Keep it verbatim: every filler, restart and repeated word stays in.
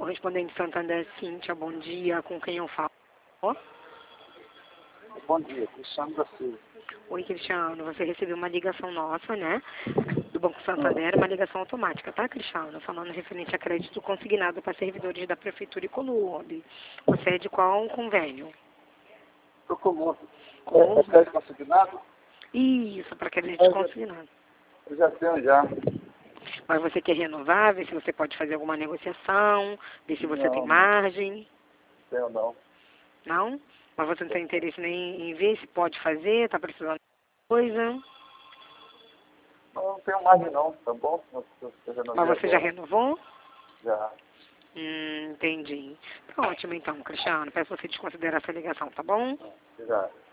Correspondente Santander, Cíntia, bom dia. Com quem eu falo? Bom dia, Cristiano da Silva. Oi, Cristiano. Você recebeu uma ligação nossa, né? Do Banco Santander, uma ligação automática, tá, Cristiano? Falando referente a crédito consignado para servidores da Prefeitura e Colombo. Você é de qual convênio? Estou com muito. Com... É, é crédito consignado? Isso, para crédito consignado. Eu já tenho já. Mas você quer renovar, ver se você pode fazer alguma negociação, ver se você Não, tem margem? Tenho não. Não? Mas você não tem interesse nem em ver se pode fazer? Está precisando de coisa? Não, não tenho margem não, tá bom? Eu, eu, eu Mas você já agora. renovou? Já. Hum, entendi. Tá ótimo então, Cristiano. Peço você desconsiderar essa ligação, tá bom? Já.